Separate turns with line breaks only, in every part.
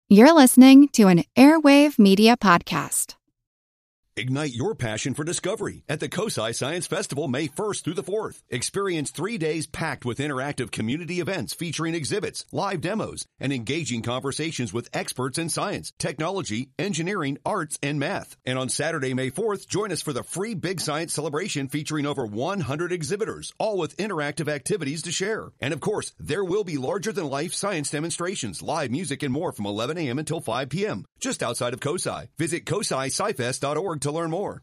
You're listening to an Airwave Media Podcast.
Ignite your passion for discovery at the COSI Science Festival May 1st through the 4th. Experience 3 days packed with interactive community events featuring exhibits, live demos, and engaging conversations with experts in science, technology, engineering, arts, and math. And on Saturday, May 4th, join us for the free Big Science celebration featuring over 100 exhibitors, all with interactive activities to share. And of course, there will be larger-than-life science demonstrations, live music, and more from 11 a.m. until 5 p.m. just outside of COSI. Visit COSISciFest.org to learn more.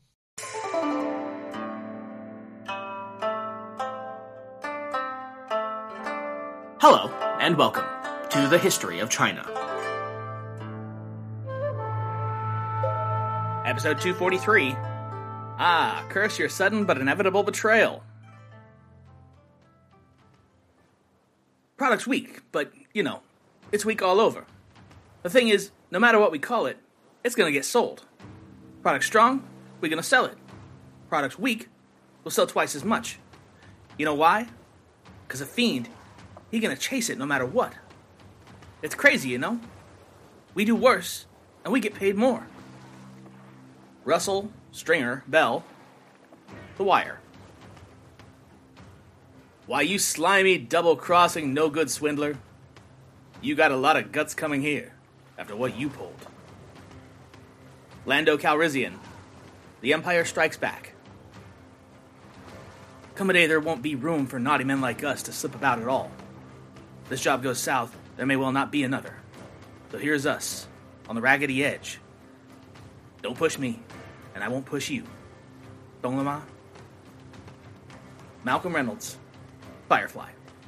Hello, and welcome to the History of China. Episode 243. Curse your sudden but inevitable betrayal. Product's weak, but, it's weak all over. The thing is, no matter what we call it, it's gonna get sold. Product's strong, we're gonna sell it. Product's weak, we'll sell twice as much. You know why? Because a fiend, he gonna chase it no matter what. It's crazy, We do worse, and we get paid more. Russell, Stringer, Bell, The Wire. Why, you slimy, double-crossing, no-good swindler. You got a lot of guts coming here, after what you pulled. Lando Calrissian, The Empire Strikes Back. Come a day there won't be room for naughty men like us to slip about at all. This job goes south, there may well not be another. So here's us, on the raggedy edge. Don't push me, and I won't push you. Dong Lama. Malcolm Reynolds, Firefly.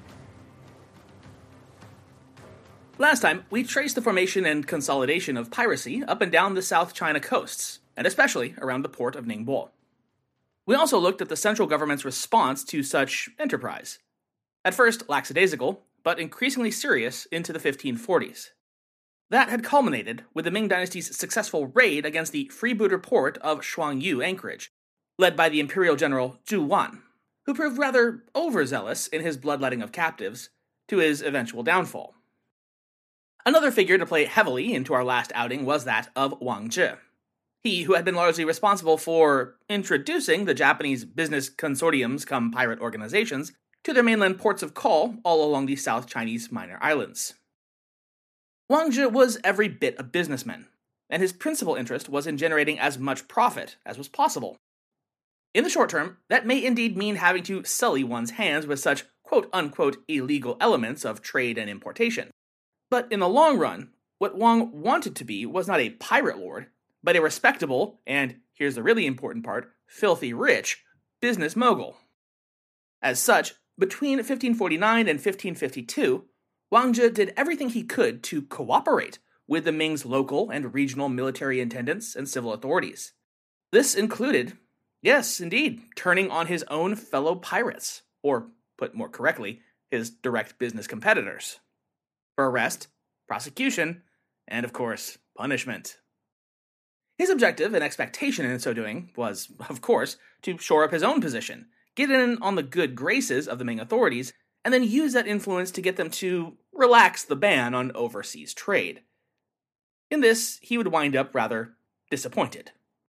Last time, we traced the formation and consolidation of piracy up and down the South China coasts, and especially around the port of Ningbo. We also looked at the central government's response to such enterprise. At first lackadaisical, but increasingly serious into the 1540s. That had culminated with the Ming Dynasty's successful raid against the freebooter port of Shuangyu Anchorage, led by the imperial general Zhu Wan, who proved rather overzealous in his bloodletting of captives, to his eventual downfall. Another figure to play heavily into our last outing was that of Wang Zhi. He who had been largely responsible for introducing the Japanese business consortiums come pirate organizations to their mainland ports of call all along the South Chinese minor islands. Wang Zhi was every bit a businessman, and his principal interest was in generating as much profit as was possible. In the short term, that may indeed mean having to sully one's hands with such quote-unquote illegal elements of trade and importation. But in the long run, what Wang wanted to be was not a pirate lord, but a respectable, and here's the really important part, filthy rich, business mogul. As such, between 1549 and 1552, Wang Zhi did everything he could to cooperate with the Ming's local and regional military intendants and civil authorities. This included, yes, indeed, turning on his own fellow pirates, or, put more correctly, his direct business competitors. For arrest, prosecution, and of course, punishment. His objective and expectation in so doing was, of course, to shore up his own position, get in on the good graces of the Ming authorities, and then use that influence to get them to relax the ban on overseas trade. In this, he would wind up rather disappointed.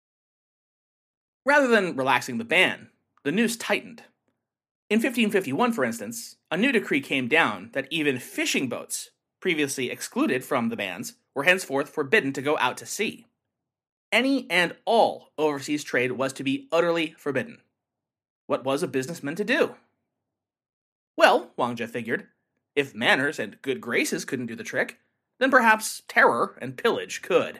Rather than relaxing the ban, the noose tightened. In 1551, for instance, a new decree came down that even fishing boats, previously excluded from the bans, were henceforth forbidden to go out to sea. Any and all overseas trade was to be utterly forbidden. What was a businessman to do? Well, Wang Zhi figured, if manners and good graces couldn't do the trick, then perhaps terror and pillage could.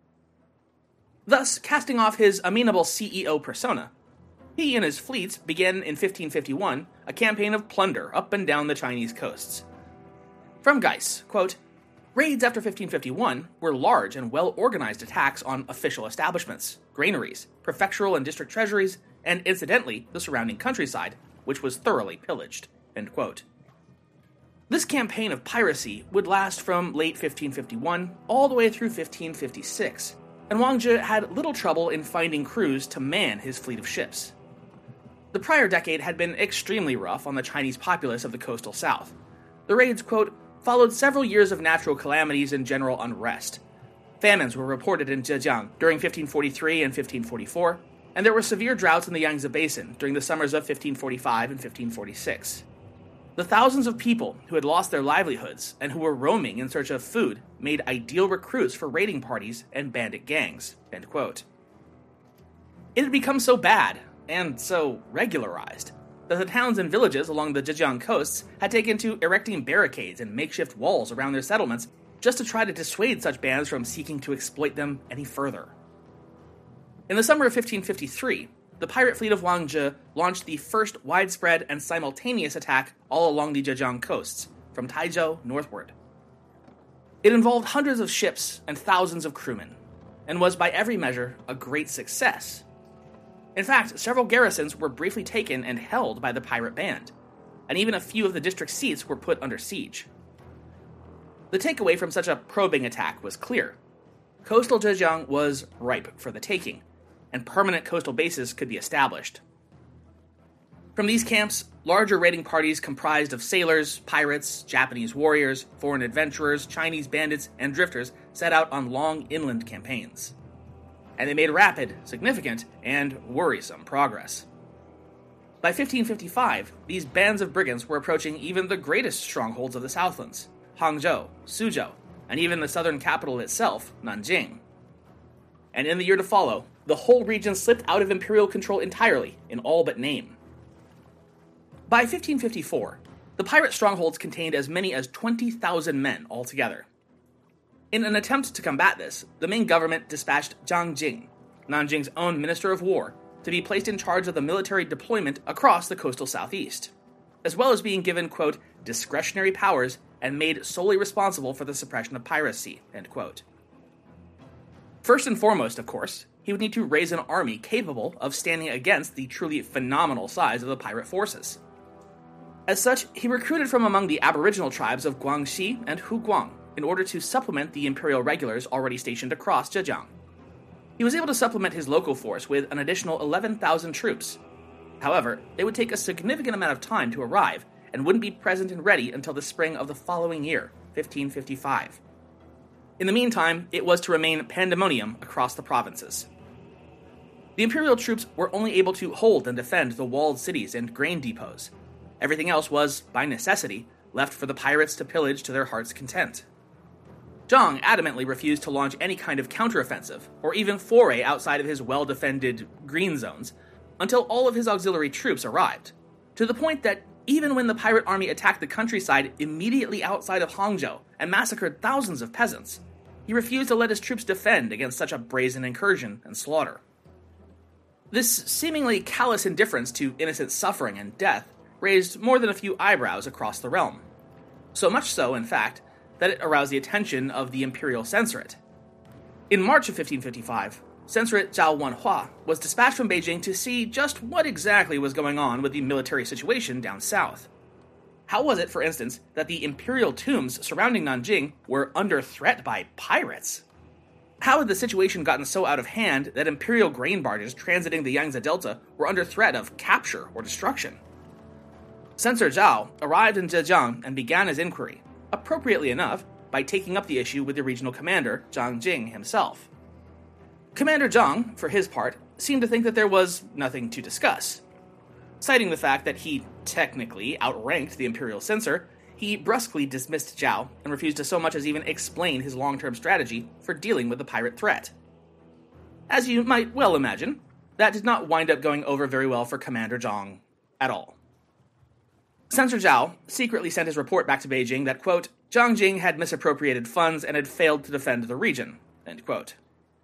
Thus, casting off his amenable CEO persona, he and his fleets began in 1551 a campaign of plunder up and down the Chinese coasts. From Geiss, quote, raids after 1551 were large and well-organized attacks on official establishments, granaries, prefectural and district treasuries, and incidentally, the surrounding countryside, which was thoroughly pillaged, end quote. This campaign of piracy would last from late 1551 all the way through 1556, and Wang Zhi had little trouble in finding crews to man his fleet of ships. The prior decade had been extremely rough on the Chinese populace of the coastal south. The raids, quote, followed several years of natural calamities and general unrest. Famines were reported in Zhejiang during 1543 and 1544, and there were severe droughts in the Yangtze Basin during the summers of 1545 and 1546. The thousands of people who had lost their livelihoods and who were roaming in search of food made ideal recruits for raiding parties and bandit gangs." End quote. It had become so bad, and so regularized, that the towns and villages along the Zhejiang coasts had taken to erecting barricades and makeshift walls around their settlements just to try to dissuade such bands from seeking to exploit them any further. In the summer of 1553, the pirate fleet of Wang Zhe launched the first widespread and simultaneous attack all along the Zhejiang coasts, from Taizhou northward. It involved hundreds of ships and thousands of crewmen, and was by every measure a great success. In fact, several garrisons were briefly taken and held by the pirate band, and even a few of the district seats were put under siege. The takeaway from such a probing attack was clear. Coastal Zhejiang was ripe for the taking, and permanent coastal bases could be established. From these camps, larger raiding parties comprised of sailors, pirates, Japanese warriors, foreign adventurers, Chinese bandits, and drifters set out on long inland campaigns. And they made rapid, significant, and worrisome progress. By 1555, these bands of brigands were approaching even the greatest strongholds of the Southlands, Hangzhou, Suzhou, and even the southern capital itself, Nanjing. And in the year to follow, the whole region slipped out of imperial control entirely, in all but name. By 1554, the pirate strongholds contained as many as 20,000 men altogether. In an attempt to combat this, the Ming government dispatched Zhang Jing, Nanjing's own Minister of War, to be placed in charge of the military deployment across the coastal southeast, as well as being given, quote, discretionary powers and made solely responsible for the suppression of piracy, end quote. First and foremost, of course, he would need to raise an army capable of standing against the truly phenomenal size of the pirate forces. As such, he recruited from among the aboriginal tribes of Guangxi and Huguang in order to supplement the imperial regulars already stationed across Zhejiang. He was able to supplement his local force with an additional 11,000 troops. However, they would take a significant amount of time to arrive and wouldn't be present and ready until the spring of the following year, 1555. In the meantime, it was to remain pandemonium across the provinces. The imperial troops were only able to hold and defend the walled cities and grain depots. Everything else was, by necessity, left for the pirates to pillage to their heart's content. Zhang adamantly refused to launch any kind of counteroffensive, or even foray outside of his well-defended green zones, until all of his auxiliary troops arrived, to the point that even when the pirate army attacked the countryside immediately outside of Hangzhou and massacred thousands of peasants, he refused to let his troops defend against such a brazen incursion and slaughter. This seemingly callous indifference to innocent suffering and death raised more than a few eyebrows across the realm. So much so, in fact, that it aroused the attention of the imperial censorate. In March of 1555, Censorate Zhao Wanhua was dispatched from Beijing to see just what exactly was going on with the military situation down south. How was it, for instance, that the imperial tombs surrounding Nanjing were under threat by pirates? How had the situation gotten so out of hand that imperial grain barges transiting the Yangtze Delta were under threat of capture or destruction? Censor Zhao arrived in Zhejiang and began his inquiry, appropriately enough, by taking up the issue with the regional commander, Zhang Jing himself. Commander Zhang, for his part, seemed to think that there was nothing to discuss. Citing the fact that he technically outranked the imperial censor, he brusquely dismissed Zhao and refused to so much as even explain his long-term strategy for dealing with the pirate threat. As you might well imagine, that did not wind up going over very well for Commander Zhang at all. Censor Zhao secretly sent his report back to Beijing that, quote, Zhang Jing had misappropriated funds and had failed to defend the region, end quote.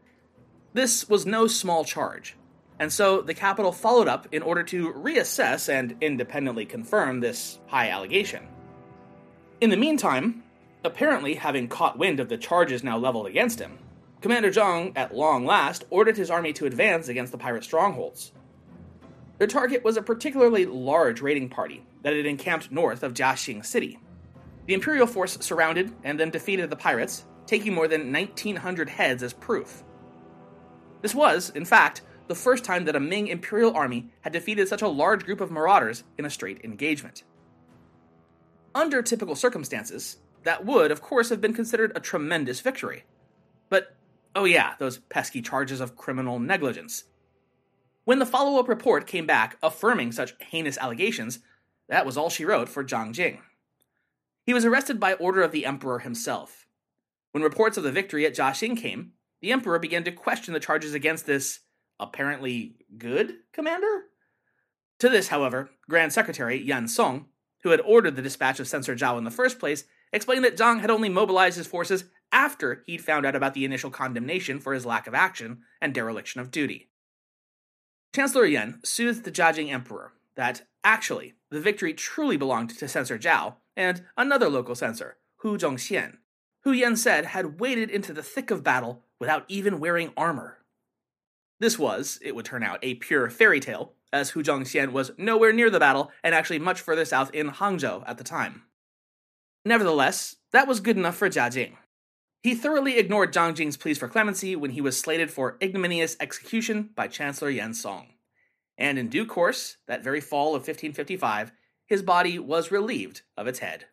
This was no small charge, and so the capital followed up in order to reassess and independently confirm this high allegation. In the meantime, apparently having caught wind of the charges now leveled against him, Commander Zhang, at long last, ordered his army to advance against the pirate strongholds. Their target was a particularly large raiding party that had encamped north of Jiaxing City. The imperial force surrounded and then defeated the pirates, taking more than 1,900 heads as proof. This was, in fact, the first time that a Ming imperial army had defeated such a large group of marauders in a straight engagement. Under typical circumstances, that would, of course, have been considered a tremendous victory. But, oh yeah, those pesky charges of criminal negligence. When the follow-up report came back affirming such heinous allegations, that was all she wrote for Zhang Jing. He was arrested by order of the emperor himself. When reports of the victory at Jiaxing came, the emperor began to question the charges against this apparently good commander? To this, however, Grand Secretary Yan Song, who had ordered the dispatch of Censor Zhao in the first place, explained that Zhang had only mobilized his forces after he'd found out about the initial condemnation for his lack of action and dereliction of duty. Chancellor Yan soothed the Jiajing emperor that, actually, the victory truly belonged to Censor Zhao and another local censor, Hu Zhongxian, who Yan said had waded into the thick of battle without even wearing armor. This was, it would turn out, a pure fairy tale, as Hu Zhongxian was nowhere near the battle and actually much further south in Hangzhou at the time. Nevertheless, that was good enough for Jiajing. He thoroughly ignored Zhang Jing's pleas for clemency when he was slated for ignominious execution by Chancellor Yan Song. And in due course, that very fall of 1555, his body was relieved of its head.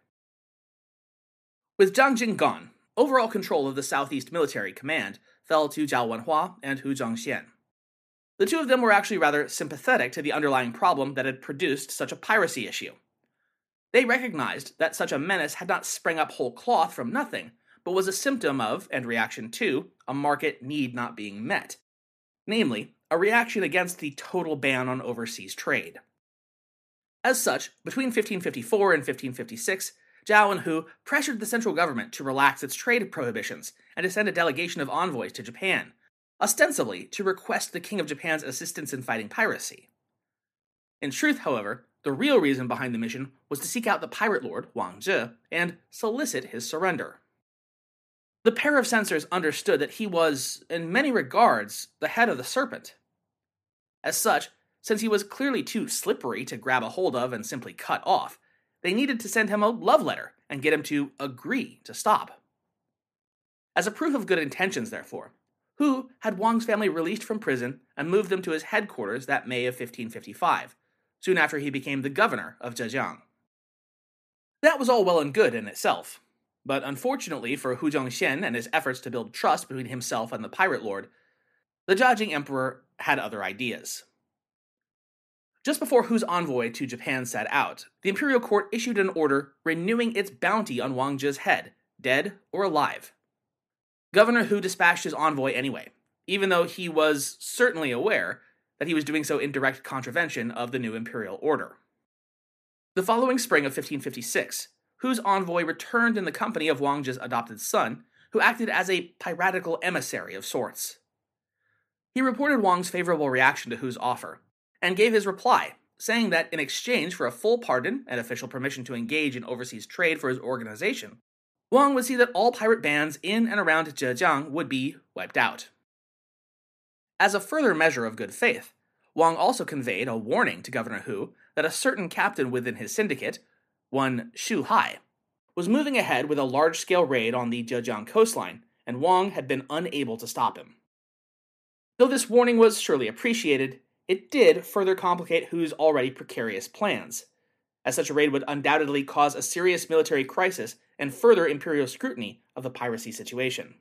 With Zhang Jing gone, overall control of the southeast military command fell to Zhao Wenhua and Hu Zhongxian. The two of them were actually rather sympathetic to the underlying problem that had produced such a piracy issue. They recognized that such a menace had not sprung up whole cloth from nothing, but was a symptom of, and reaction to, a market need not being met. Namely, a reaction against the total ban on overseas trade. As such, between 1554 and 1556, Zhao and Hu pressured the central government to relax its trade prohibitions and to send a delegation of envoys to Japan, ostensibly to request the King of Japan's assistance in fighting piracy. In truth, however, the real reason behind the mission was to seek out the pirate lord, Wang Zhe, and solicit his surrender. The pair of censors understood that he was, in many regards, the head of the serpent. As such, since he was clearly too slippery to grab a hold of and simply cut off, they needed to send him a love letter and get him to agree to stop. As a proof of good intentions, therefore, Hu had Wang's family released from prison and moved them to his headquarters that May of 1555, soon after he became the governor of Zhejiang. That was all well and good in itself, but unfortunately for Hu Zhongxian and his efforts to build trust between himself and the pirate lord, the Jiajing emperor had other ideas. Just before Hu's envoy to Japan set out, the imperial court issued an order renewing its bounty on Wang Zhe's head, dead or alive. Governor Hu dispatched his envoy anyway, even though he was certainly aware that he was doing so in direct contravention of the new imperial order. The following spring of 1556, Hu's envoy returned in the company of Wang Zhe's adopted son, who acted as a piratical emissary of sorts. He reported Wang's favorable reaction to Hu's offer, and gave his reply, saying that in exchange for a full pardon and official permission to engage in overseas trade for his organization, Wang would see that all pirate bands in and around Zhejiang would be wiped out. As a further measure of good faith, Wang also conveyed a warning to Governor Hu that a certain captain within his syndicate, one Shu Hai, was moving ahead with a large-scale raid on the Zhejiang coastline, and Wang had been unable to stop him. Though this warning was surely appreciated, it did further complicate Hu's already precarious plans, as such a raid would undoubtedly cause a serious military crisis and further imperial scrutiny of the piracy situation.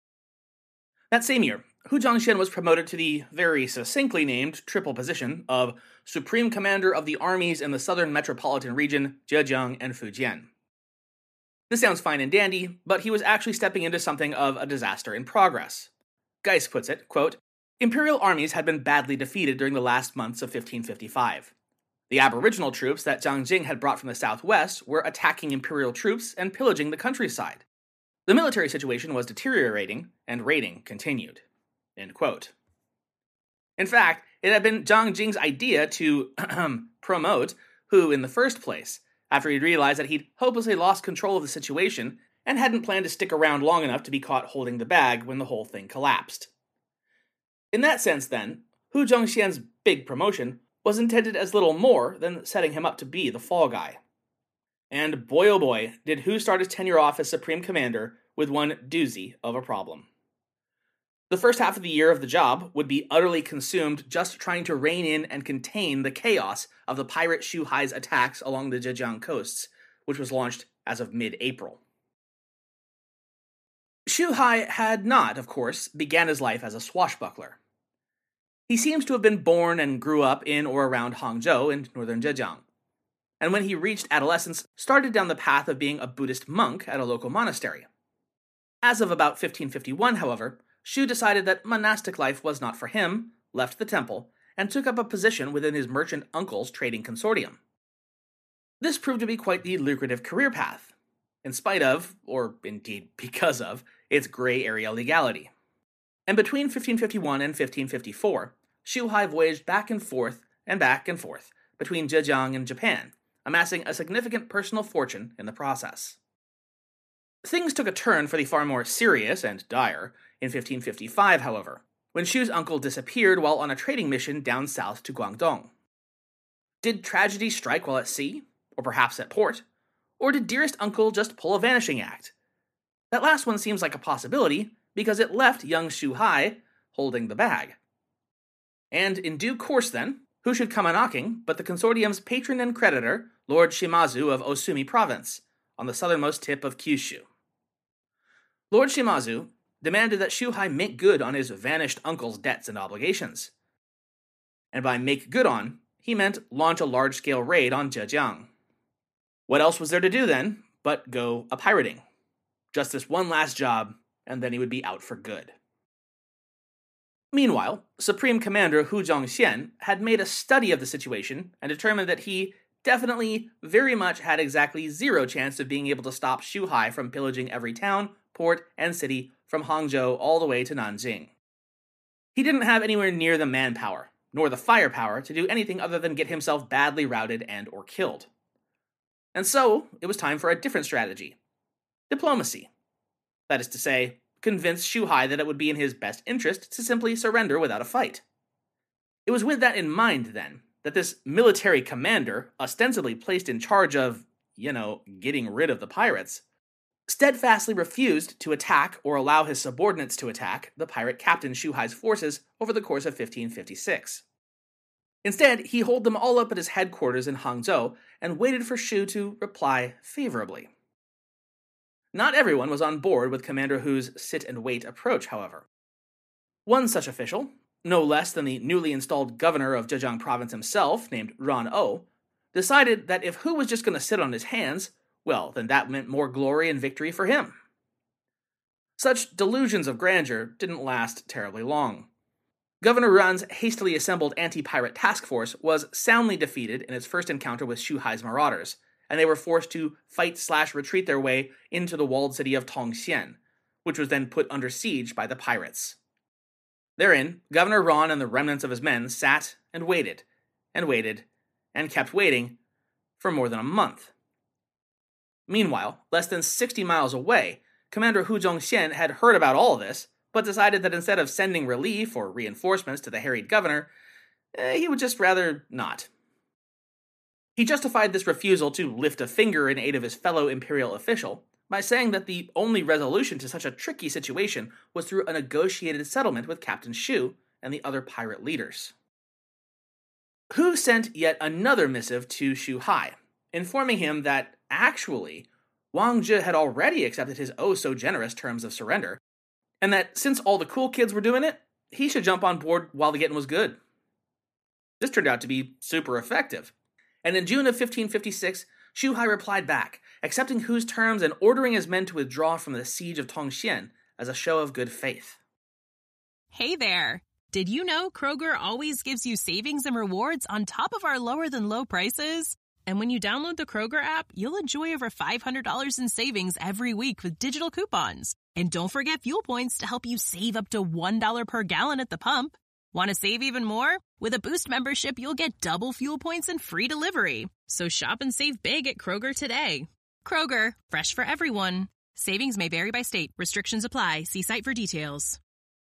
That same year, Hu Zhongxian was promoted to the very succinctly named triple position of Supreme Commander of the armies in the southern metropolitan region, Zhejiang and Fujian. This sounds fine and dandy, but he was actually stepping into something of a disaster in progress. Geis puts it, quote, "Imperial armies had been badly defeated during the last months of 1555. The aboriginal troops that Zhang Jing had brought from the southwest were attacking imperial troops and pillaging the countryside. The military situation was deteriorating, and raiding continued." End quote. In fact, it had been Zhang Jing's idea to promote Hu in the first place, after he'd realized that he'd hopelessly lost control of the situation and hadn't planned to stick around long enough to be caught holding the bag when the whole thing collapsed. In that sense, then, Hu Zhongxian's big promotion was intended as little more than setting him up to be the fall guy. And boy oh boy, did Hu start his tenure off as Supreme Commander with one doozy of a problem. The first half of the year of the job would be utterly consumed just trying to rein in and contain the chaos of the pirate Shu Hai's attacks along the Zhejiang coasts, which was launched as of mid-April. Xu Hai had not, of course, began his life as a swashbuckler. He seems to have been born and grew up in or around Hangzhou in northern Zhejiang, and when he reached adolescence, started down the path of being a Buddhist monk at a local monastery. As of about 1551, however, Xu decided that monastic life was not for him, left the temple, and took up a position within his merchant uncle's trading consortium. This proved to be quite the lucrative career path, in spite of, or indeed because of, its gray area legality. And between 1551 and 1554, Xu Hai voyaged back and forth between Zhejiang and Japan, amassing a significant personal fortune in the process. Things took a turn for the far more serious and dire in 1555, however, when Xu's uncle disappeared while on a trading mission down south to Guangdong. Did tragedy strike while at sea, or perhaps at port? Or did dearest uncle just pull a vanishing act? That last one seems like a possibility, because it left young Xu Hai holding the bag. And in due course then, who should come a-knocking but the consortium's patron and creditor, Lord Shimazu of Osumi Province, on the southernmost tip of Kyushu. Lord Shimazu demanded that Xu Hai make good on his vanished uncle's debts and obligations. And by make good on, he meant launch a large-scale raid on Zhejiang. What else was there to do then but go a-pirating? Just this one last job, and then he would be out for good. Meanwhile, Supreme Commander Hu Zhongxian had made a study of the situation and determined that he definitely very much had exactly zero chance of being able to stop Xu Hai from pillaging every town, port, and city from Hangzhou all the way to Nanjing. He didn't have anywhere near the manpower, nor the firepower to do anything other than get himself badly routed and or killed. And so, it was time for a different strategy. Diplomacy. That is to say, convince Xu Hai that it would be in his best interest to simply surrender without a fight. It was with that in mind, then, that this military commander, ostensibly placed in charge of, getting rid of the pirates, steadfastly refused to attack or allow his subordinates to attack the pirate captain Xu Hai's forces over the course of 1556. Instead, he holed them all up at his headquarters in Hangzhou and waited for Xu to reply favorably. Not everyone was on board with Commander Hu's sit-and-wait approach, however. One such official, no less than the newly installed governor of Zhejiang province himself, named Ran O, decided that if Hu was just going to sit on his hands, well, then that meant more glory and victory for him. Such delusions of grandeur didn't last terribly long. Governor Ran's hastily assembled anti-pirate task force was soundly defeated in its first encounter with Xu Hai's marauders, and they were forced to fight/retreat their way into the walled city of Tongxian, which was then put under siege by the pirates. Therein, Governor Ran and the remnants of his men sat and waited, and kept waiting for more than a month. Meanwhile, less than 60 miles away, Commander Hu Zhongxian had heard about all of this, but decided that instead of sending relief or reinforcements to the harried governor, he would just rather not. He justified this refusal to lift a finger in aid of his fellow imperial official by saying that the only resolution to such a tricky situation was through a negotiated settlement with Captain Xu and the other pirate leaders. Hu sent yet another missive to Xu Hai, informing him that, actually, Wang Zhi had already accepted his oh-so-generous terms of surrender, and that since all the cool kids were doing it, he should jump on board while the getting was good. This turned out to be super effective, and in June of 1556, Xu Hai replied back, accepting Hu's terms and ordering his men to withdraw from the siege of Tongxian as a show of good faith.
Hey there! Did you know Kroger always gives you savings and rewards on top of our lower-than-low prices? And when you download the Kroger app, you'll enjoy over $500 in savings every week with digital coupons. And don't forget fuel points to help you save up to $1 per gallon at the pump. Want to save even more? With a Boost membership, you'll get double fuel points and free delivery. So shop and save big at Kroger today. Kroger, fresh for everyone. Savings may vary by state. Restrictions apply. See site for details.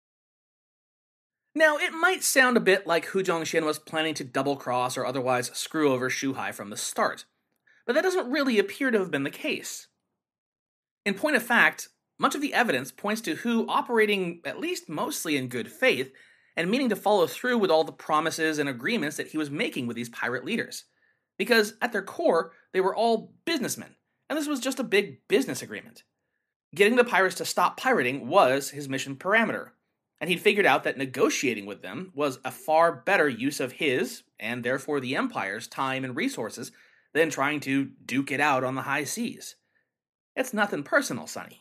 Now, it might sound a bit like Hu Zhongxian was planning to double-cross or otherwise screw over Xu Hai from the start, but that doesn't really appear to have been the case. In point of fact, much of the evidence points to Hu operating at least mostly in good faith and meaning to follow through with all the promises and agreements that he was making with these pirate leaders, because at their core, they were all businessmen, and this was just a big business agreement. Getting the pirates to stop pirating was his mission parameter, and he'd figured out that negotiating with them was a far better use of his, and therefore the Empire's, time and resources than trying to duke it out on the high seas. It's nothing personal, Sonny.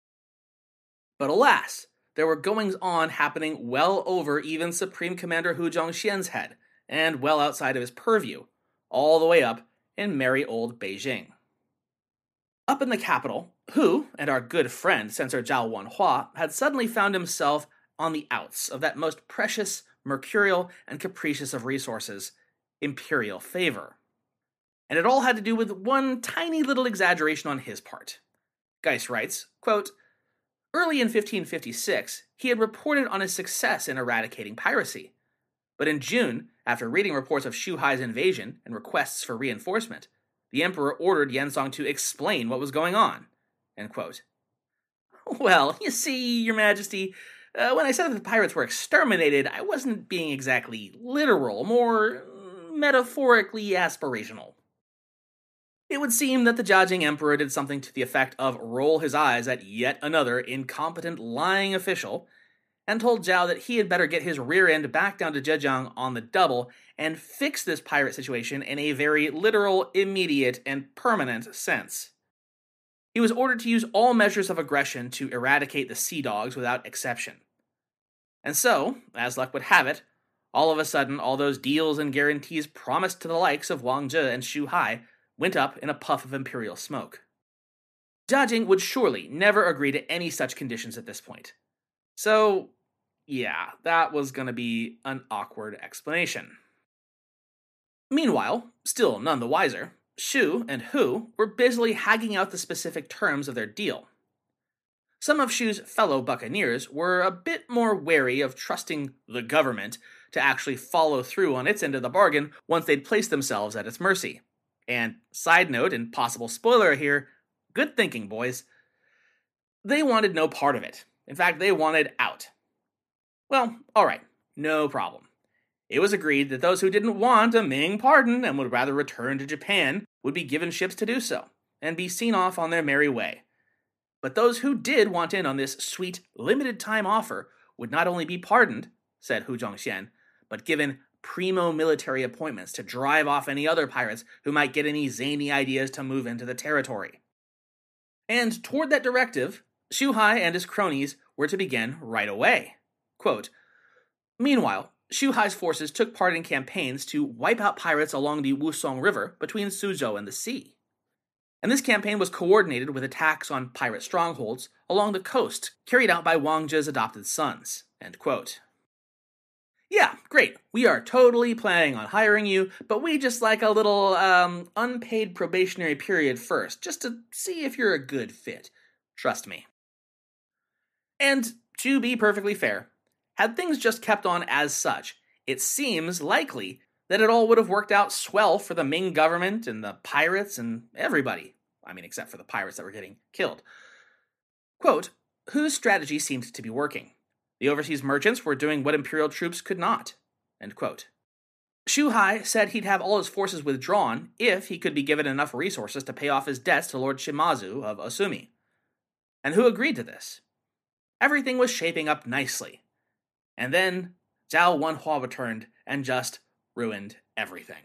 But alas, there were goings-on happening well over even Supreme Commander Hu Zhongxian's head, and well outside of his purview, all the way up in merry old Beijing. Up in the capital, Hu and our good friend Censor Zhao Wanhua had suddenly found himself on the outs of that most precious, mercurial, and capricious of resources, imperial favor. And it all had to do with one tiny little exaggeration on his part. Geist writes, quote, "Early in 1556, he had reported on his success in eradicating piracy. But in June, after reading reports of Shu Hai's invasion and requests for reinforcement, the emperor ordered Yanzong to explain what was going on." End quote. Well, you see, Your Majesty, when I said that the pirates were exterminated, I wasn't being exactly literal, more metaphorically aspirational. It would seem that the Jiajing emperor did something to the effect of roll his eyes at yet another incompetent, lying official, and told Zhao that he had better get his rear end back down to Zhejiang on the double and fix this pirate situation in a very literal, immediate, and permanent sense. He was ordered to use all measures of aggression to eradicate the sea dogs without exception. And so, as luck would have it, all of a sudden all those deals and guarantees promised to the likes of Wang Zhe and Shu Hai went up in a puff of imperial smoke. Jiajing would surely never agree to any such conditions at this point. So, yeah, that was going to be an awkward explanation. Meanwhile, still none the wiser, Shu and Hu were busily hagging out the specific terms of their deal. Some of Shu's fellow buccaneers were a bit more wary of trusting the government to actually follow through on its end of the bargain once they'd placed themselves at its mercy. And side note, and possible spoiler here, good thinking, boys. They wanted no part of it. In fact, they wanted out. Well, alright, no problem. It was agreed that those who didn't want a Ming pardon and would rather return to Japan would be given ships to do so, and be seen off on their merry way. But those who did want in on this sweet, limited-time offer would not only be pardoned, said Hu Zhongxian, but given primo military appointments to drive off any other pirates who might get any zany ideas to move into the territory. And toward that directive, Shu Hai and his cronies were to begin right away. Quote, "Meanwhile, Shu Hai's forces took part in campaigns to wipe out pirates along the Wusong River between Suzhou and the sea. And this campaign was coordinated with attacks on pirate strongholds along the coast carried out by Wang Zhe's adopted sons." End quote. Yeah, great. We are totally planning on hiring you, but we just like a little unpaid probationary period first, just to see if you're a good fit. Trust me. And to be perfectly fair, had things just kept on as such, it seems likely that it all would have worked out swell for the Ming government and the pirates and everybody. I mean, except for the pirates that were getting killed. Quote, "Hu's strategy seemed to be working. The overseas merchants were doing what imperial troops could not." End quote. Shu Hai said he'd have all his forces withdrawn if he could be given enough resources to pay off his debts to Lord Shimazu of Osumi. And Hu agreed to this. Everything was shaping up nicely. And then Zhao Wanhua returned and just ruined everything.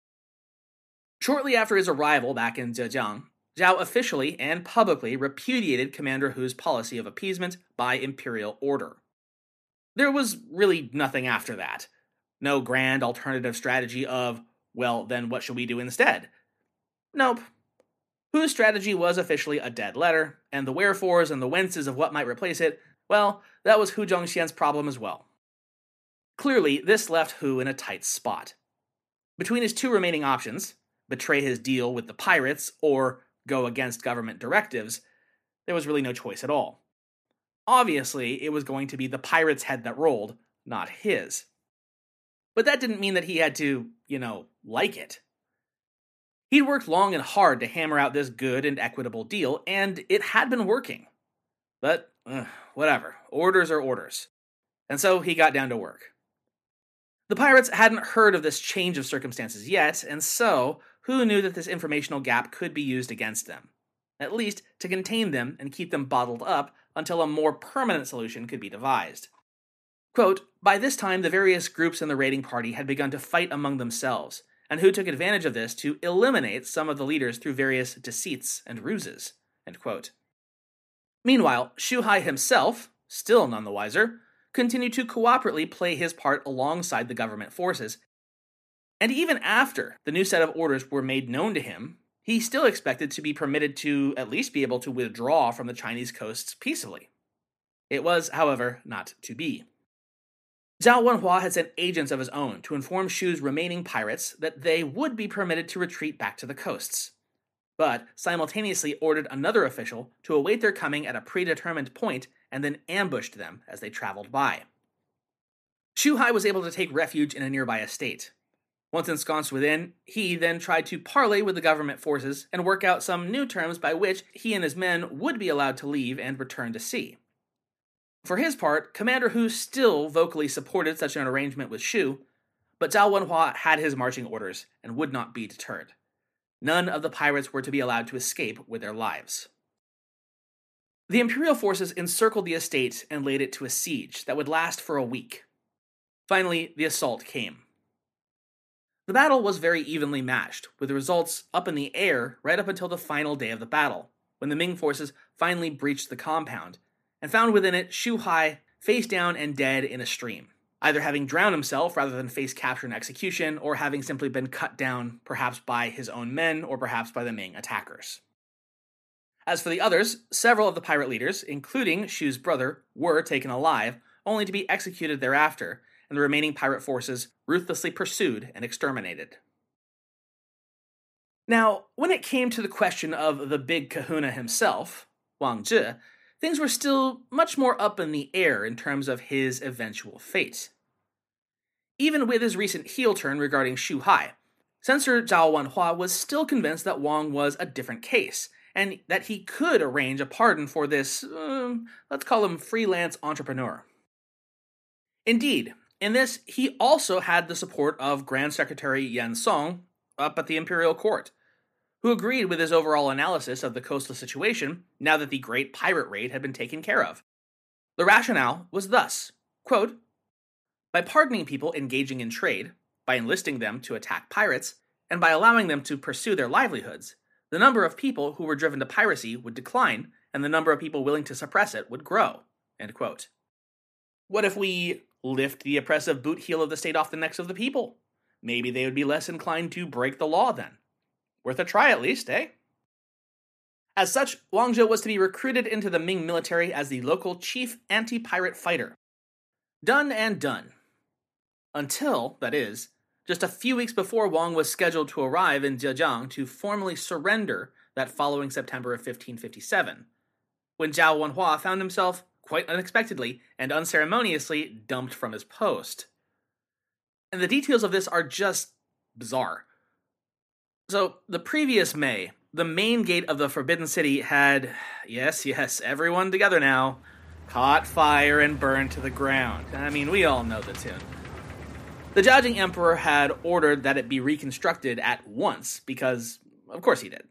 Shortly after his arrival back in Zhejiang, Zhao officially and publicly repudiated Commander Hu's policy of appeasement by imperial order. There was really nothing after that. No grand alternative strategy of, well, then what should we do instead? Nope. Hu's strategy was officially a dead letter, and the wherefores and the whences of what might replace it, well, that was Hu Zhongxian's problem as well. Clearly, this left Hu in a tight spot. Between his two remaining options, betray his deal with the pirates or go against government directives, there was really no choice at all. Obviously, it was going to be the pirate's head that rolled, not his. But that didn't mean that he had to, like it. He'd worked long and hard to hammer out this good and equitable deal, and it had been working. But, whatever. Orders are orders. And so he got down to work. The pirates hadn't heard of this change of circumstances yet, and so Hu knew that this informational gap could be used against them. at least to contain them and keep them bottled up until a more permanent solution could be devised. Quote, by this time, the various groups in the raiding party had begun to fight among themselves, and Hu took advantage of this to eliminate some of the leaders through various deceits and ruses. End quote. Meanwhile, Shu Hai himself, still none the wiser, continued to cooperatively play his part alongside the government forces, and even after the new set of orders were made known to him, he still expected to be permitted to at least be able to withdraw from the Chinese coasts peaceably. It was, however, not to be. Zhao Wenhua had sent agents of his own to inform Shu's remaining pirates that they would be permitted to retreat back to the coasts, but simultaneously ordered another official to await their coming at a predetermined point and then ambushed them as they traveled by. Shu Hai was able to take refuge in a nearby estate. Once ensconced within, he then tried to parley with the government forces and work out some new terms by which he and his men would be allowed to leave and return to sea. For his part, Commander Hu still vocally supported such an arrangement with Shu, but Zhao Wenhua had his marching orders and would not be deterred. None of the pirates were to be allowed to escape with their lives. The imperial forces encircled the estate and laid it to a siege that would last for a week. Finally, the assault came. The battle was very evenly matched, with the results up in the air right up until the final day of the battle, when the Ming forces finally breached the compound, and found within it Shu Hai face down and dead in a stream, either having drowned himself rather than face capture and execution, or having simply been cut down, perhaps by his own men, or perhaps by the Ming attackers. As for the others, several of the pirate leaders, including Shu's brother, were taken alive, only to be executed thereafter, and the remaining pirate forces ruthlessly pursued and exterminated. Now, when it came to the question of the big kahuna himself, Wang Zhi, things were still much more up in the air in terms of his eventual fate. Even with his recent heel turn regarding Shu Hai, Censor Zhao Wenhua was still convinced that Wang was a different case, and that he could arrange a pardon for this, let's call him freelance entrepreneur. Indeed, in this, he also had the support of Grand Secretary Yan Song up at the imperial court, who agreed with his overall analysis of the coastal situation now that the great pirate raid had been taken care of. The rationale was thus, quote, by pardoning people engaging in trade, by enlisting them to attack pirates, and by allowing them to pursue their livelihoods, the number of people who were driven to piracy would decline, and the number of people willing to suppress it would grow. End quote. What if we lift the oppressive boot heel of the state off the necks of the people? Maybe they would be less inclined to break the law then. Worth a try at least, eh? As such, Wang Zhi was to be recruited into the Ming military as the local chief anti-pirate fighter. Done and done. Until, that is, just a few weeks before Wang was scheduled to arrive in Zhejiang to formally surrender that following September of 1557, when Zhao Wenhua found himself, quite unexpectedly and unceremoniously, dumped from his post. And the details of this are just bizarre. So, the previous May, the main gate of the Forbidden City had, yes, everyone together now, caught fire and burned to the ground. I mean, we all know the tune. The Jiajing Emperor had ordered that it be reconstructed at once, because, of course he did.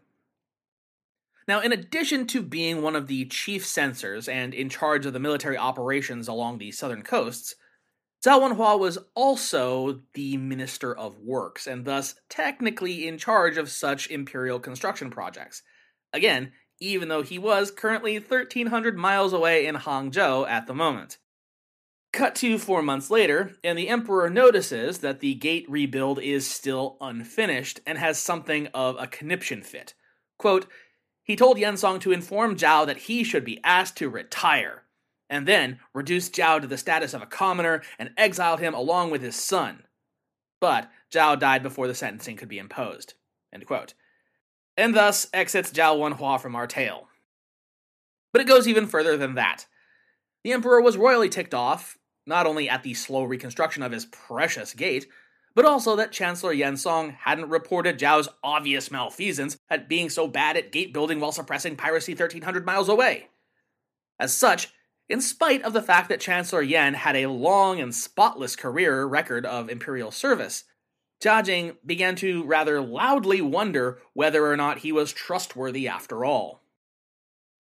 Now, in addition to being one of the chief censors and in charge of the military operations along the southern coasts, Zhao Wenhua was also the Minister of Works, and thus technically in charge of such imperial construction projects. Again, even though he was currently 1,300 miles away in Hangzhou at the moment. Cut to 4 months later, and the Emperor notices that the gate rebuild is still unfinished and has something of a conniption fit. Quote, he told Yan Song to inform Zhao that he should be asked to retire, and then reduced Zhao to the status of a commoner and exiled him along with his son. But Zhao died before the sentencing could be imposed. End quote. And thus exits Zhao Wenhua from our tale. But it goes even further than that. The Emperor was royally ticked off, not only at the slow reconstruction of his precious gate, but also that Chancellor Yan Song hadn't reported Zhao's obvious malfeasance at being so bad at gate building while suppressing piracy 1,300 miles away. As such, in spite of the fact that Chancellor Yan had a long and spotless career record of imperial service, Jiajing began to rather loudly wonder whether or not he was trustworthy after all.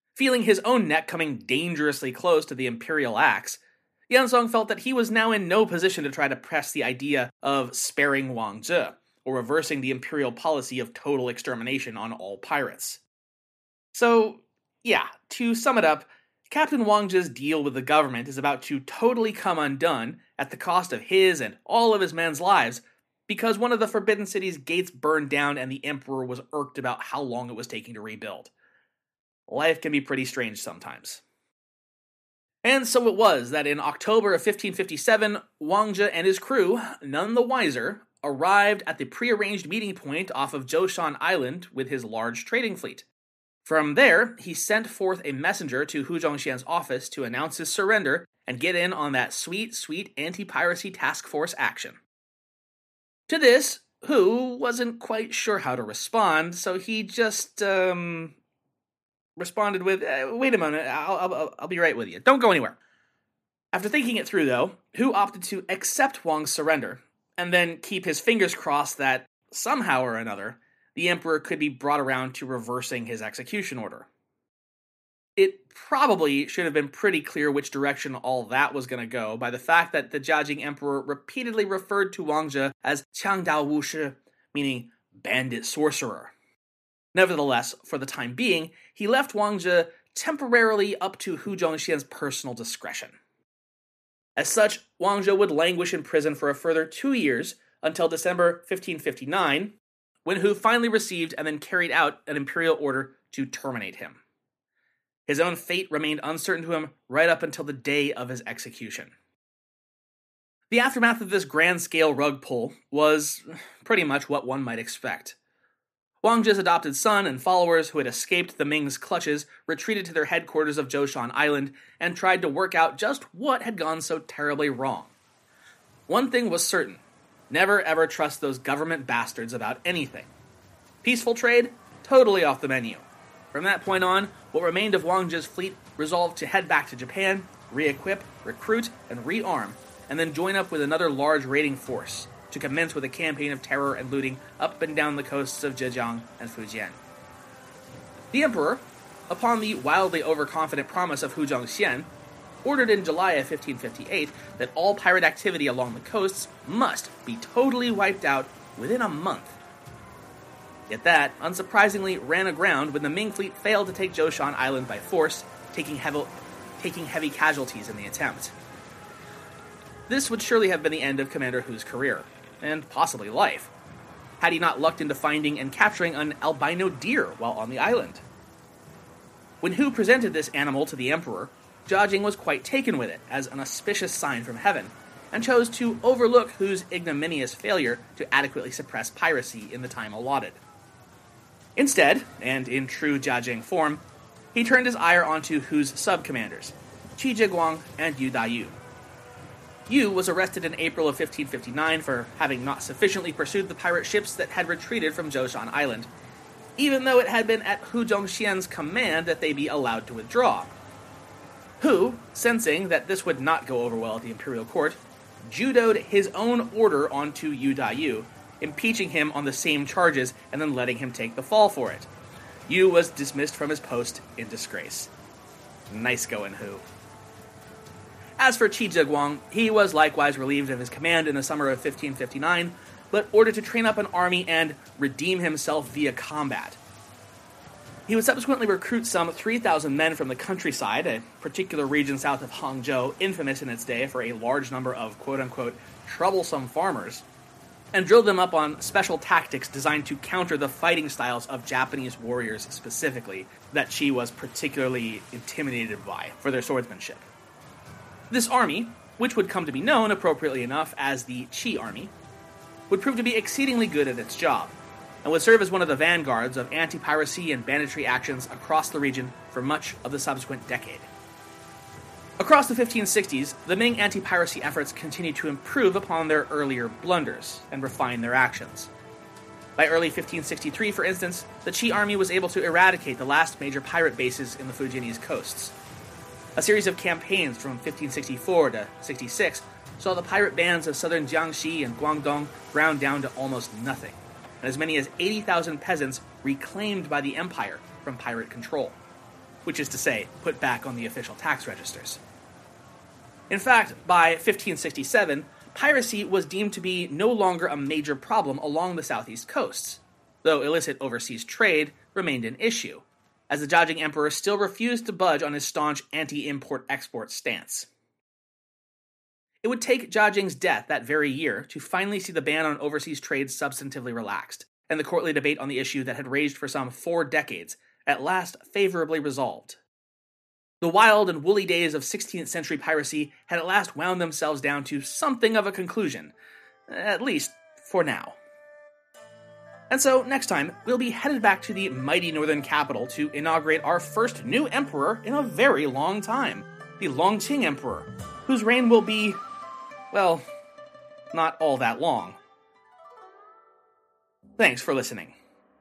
Feeling his own neck coming dangerously close to the imperial axe, Yanzong felt that he was now in no position to try to press the idea of sparing Wang Zhe, or reversing the imperial policy of total extermination on all pirates. So, yeah, to sum it up, Captain Wang Zhe's deal with the government is about to totally come undone at the cost of his and all of his men's lives, because one of the Forbidden City's gates burned down and the Emperor was irked about how long it was taking to rebuild. Life can be pretty strange sometimes. And so it was that in October of 1557, Wang Zhe and his crew, none the wiser, arrived at the prearranged meeting point off of Zhoushan Island with his large trading fleet. From there, he sent forth a messenger to Hu Zhongxian's office to announce his surrender and get in on that sweet, sweet anti-piracy task force action. To this, Hu wasn't quite sure how to respond, so he just, responded with, wait a moment, I'll be right with you. Don't go anywhere. After thinking it through, though, Hu opted to accept Wang's surrender, and then keep his fingers crossed that, somehow or another, the Emperor could be brought around to reversing his execution order. It probably should have been pretty clear which direction all that was going to go by the fact that the Jiajing Emperor repeatedly referred to Wang Zhe as Qiangdao Wushi, meaning bandit sorcerer. Nevertheless, for the time being, he left Wang Zhe temporarily up to Hu Zhongxian's personal discretion. As such, Wang Zhe would languish in prison for a further 2 years until December 1559, when Hu finally received and then carried out an imperial order to terminate him. His own fate remained uncertain to him right up until the day of his execution. The aftermath of this grand-scale rug pull was pretty much what one might expect. Wang Zhe's adopted son and followers who had escaped the Ming's clutches retreated to their headquarters of Zhoushan Island and tried to work out just what had gone so terribly wrong. One thing was certain: never ever trust those government bastards about anything. Peaceful trade? Totally off the menu. From that point on, what remained of Wang Zhe's fleet resolved to head back to Japan, re-equip, recruit, and rearm, and then join up with another large raiding force to commence with a campaign of terror and looting up and down the coasts of Zhejiang and Fujian. The Emperor, upon the wildly overconfident promise of Hu Zhongxian, ordered in July of 1558 that all pirate activity along the coasts must be totally wiped out within a month. Yet that, unsurprisingly, ran aground when the Ming fleet failed to take Zhoushan Island by force, taking heavy casualties in the attempt. This would surely have been the end of Commander Hu's career, and possibly life, had he not lucked into finding and capturing an albino deer while on the island. When Hu presented this animal to the Emperor, Jiajing was quite taken with it as an auspicious sign from heaven, and chose to overlook Hu's ignominious failure to adequately suppress piracy in the time allotted. Instead, and in true Jiajing form, he turned his ire onto Hu's sub-commanders, Qi Zhiguang and Yu Dayu. Yu was arrested in April of 1559 for having not sufficiently pursued the pirate ships that had retreated from Zhoushan Island, even though it had been at Hu Zhongxian's command that they be allowed to withdraw. Hu, sensing that this would not go over well at the imperial court, judoed his own order onto Yu Dayu, impeaching him on the same charges and then letting him take the fall for it. Yu was dismissed from his post in disgrace. Nice going, Hu. As for Qi Zhiguang, he was likewise relieved of his command in the summer of 1559, but ordered to train up an army and redeem himself via combat. He would subsequently recruit some 3,000 men from the countryside, a particular region south of Hangzhou, infamous in its day for a large number of quote-unquote troublesome farmers, and drill them up on special tactics designed to counter the fighting styles of Japanese warriors specifically, that Qi was particularly intimidated by for their swordsmanship. This army, which would come to be known, appropriately enough, as the Qi Army, would prove to be exceedingly good at its job, and would serve as one of the vanguards of anti-piracy and banditry actions across the region for much of the subsequent decade. Across the 1560s, the Ming anti-piracy efforts continued to improve upon their earlier blunders and refine their actions. By early 1563, for instance, the Qi Army was able to eradicate the last major pirate bases in the Fujianese coasts. A series of campaigns from 1564 to 66 saw the pirate bands of southern Jiangxi and Guangdong ground down to almost nothing, and as many as 80,000 peasants reclaimed by the empire from pirate control. which is to say, put back on the official tax registers. In fact, by 1567, piracy was deemed to be no longer a major problem along the southeast coasts, though illicit overseas trade remained an issue, as the Jiajing Emperor still refused to budge on his staunch anti-import-export stance. It would take Jiajing's death that very year to finally see the ban on overseas trade substantively relaxed, and the courtly debate on the issue that had raged for some 4 decades at last favorably resolved. The wild and woolly days of 16th century piracy had at last wound themselves down to something of a conclusion, at least for now. And so, next time, we'll be headed back to the mighty northern capital to inaugurate our first new emperor in a very long time, the Longqing Emperor, whose reign will be, well, not all that long. Thanks for listening.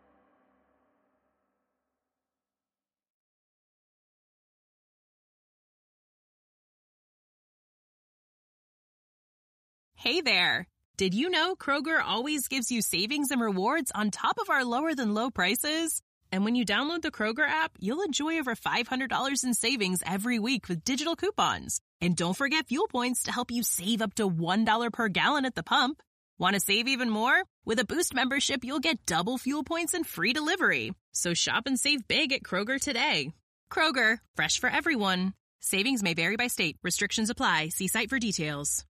Hey there! Did you know Kroger always gives you savings and rewards on top of our lower-than-low prices? And when you download the Kroger app, you'll enjoy over $500 in savings every week with digital coupons. And don't forget fuel points to help you save up to $1 per gallon at the pump. Want to save even more? With a Boost membership, you'll get double fuel points and free delivery. So shop and save big at Kroger today. Kroger, fresh for everyone. Savings may vary by state. Restrictions apply. See site for details.